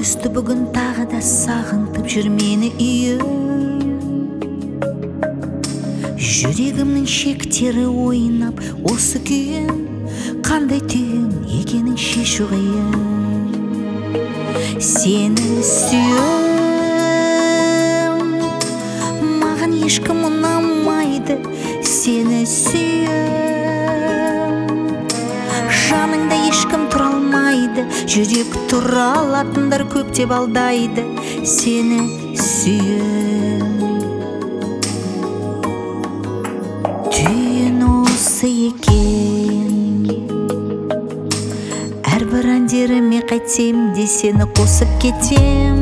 күндізді бүгін тағы да сағынтып жүр мені үйім. Жүрегімнің шектері ойнап осы күйім, қандай түйім екенін шешу қиын. Сені сүйем, маған ешкім ұнамайды. Сені сүйем, жаныңда ешкім тұра алмайды. Жүрек тұра алатындар көп деп алдайды. Сені сүйем, түйін осы екен. Әрбір әндеріме қайтсем де сені қосып кетем.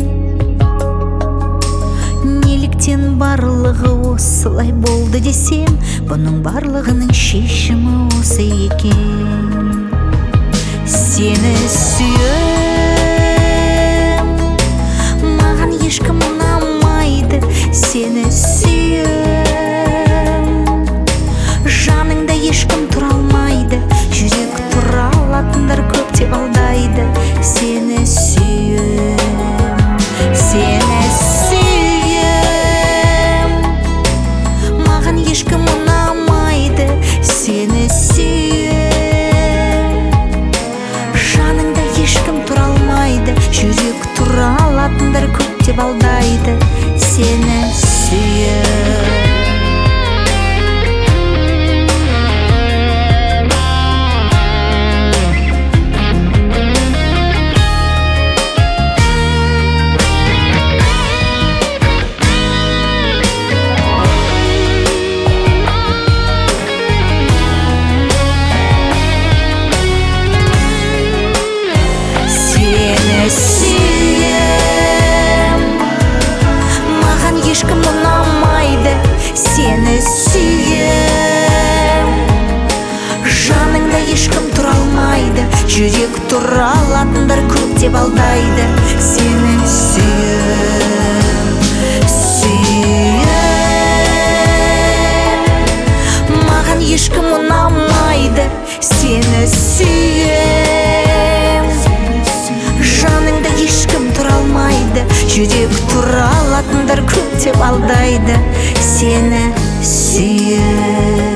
Неліктен барлығы осылай болды десем, бұның барлығының шешімі осы екен. Сені сүйем, маған ешкім ұнамайды. Сені сүйем, жаныңда ешкім тұра алмайды. Жүрек тұра алатындар көп деп алдайды. Сені сүйем, сені сүйем, маған ешкім ұнамайды. Сені сүйем, жаныңда ешкім тұра алмайды. Жүрек тұра алатындар көп деп алдайды. Сені сүйем. Ешкім ұнамайды. Сені сүйем, жаныңда ешкім тұра алмайды. Жүрек тұра алатындар көп деп алдайды. Сені сүйем, сүйем, маған ешкім ұнамайды. Сені сүйем, жаныңда ешкім тұра алмайды. Жүрек тұра алатындар көп деп алдайды. Сені сүйем.